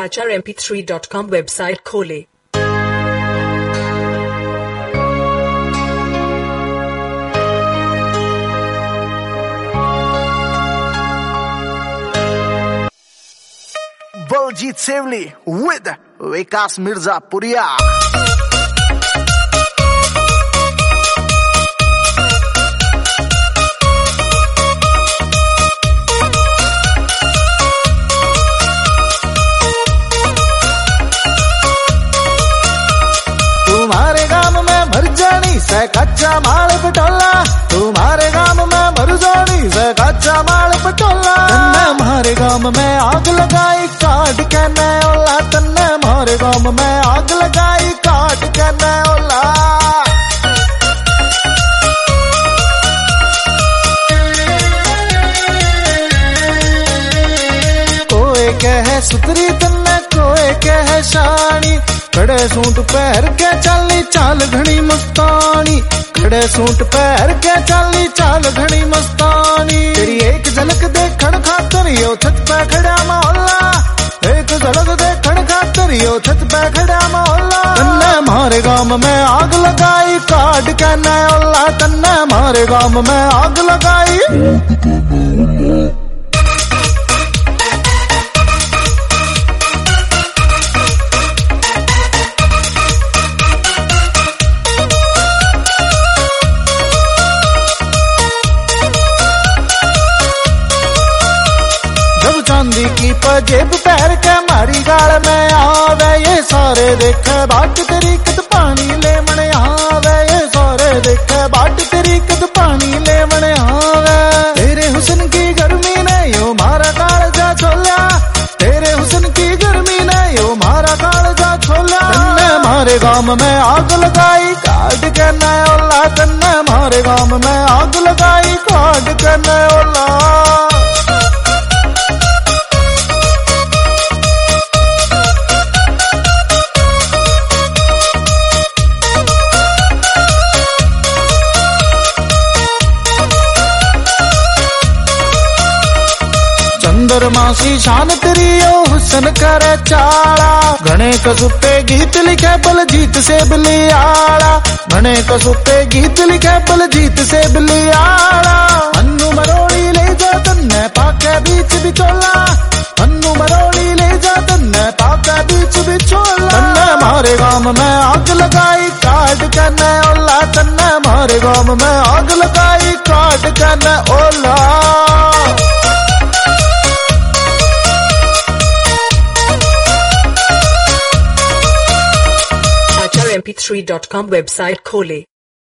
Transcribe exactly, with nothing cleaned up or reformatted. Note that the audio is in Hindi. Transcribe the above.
H R M P three dot com website खोले। बलजीत सेवली विद विकास मिर्जापुरिया। तुम्हारे गांव में मर जानी से कच्चा माल पटोला, तुम्हारे गांव में मर जानी से कच्चा माल पटोला। तन्ने हमारे गांव में आग लगाई काट के न ओला, तन्ने हमारे गांव में आग लगाई काट के न ओला। कोई कहे सुतरी तन्ने कोई कहे शानी, खड़े सूट पहर के चाली चाल घनी मस्तानी, खड़े सूट पहर के चाली चाल घनी मस्तानी। तेरी एक झलक देखण खातर यो छत पे खड़ा मोहल्ला, एक झलक देखण खातर यो छत पे खड़ा मोहल्ला। तन्ने हमारे गांव में आग लगाई काट के न ओला, तन्ने हमारे गांव में आग लगाई। चांदी की पजेब पैर के मारी गाल में आवे, ये सारे देखे बाट तेरी कद पानी ले मने आवे, ये सारे देखे बाट तेरी कद पानी ले मने आवे। तेरे हुस्न की गर्मी ने यो मारा कालजा छोला, तेरे हुस्न की गर्मी ने यो मारा कालजा छोला। तन्ने हमारे गांव में आग लगाई काट के न ओला, तन्ने हमारे गांव में आग लगाई काट के न ओला। चंद्रमासी शान तेरी ओ हुसन करे चाला, घने कसुपे गीत लिखे बलजीत से बलियाला, घने कसुपे गीत लिखे बलजीत से बलियाला। अन्नू मरोड़ी ले जा तन्ने पाके बीच बिचोला, अन्नू मरोड़ी ले जा तन्ने पाके बीच बिचोला। तन्ने हमारे गांव में आग लगाई काट के न ओला, तन्ने हमारे गांव में आग लगाई काट के न ओला। H R M P three dot com website खोले।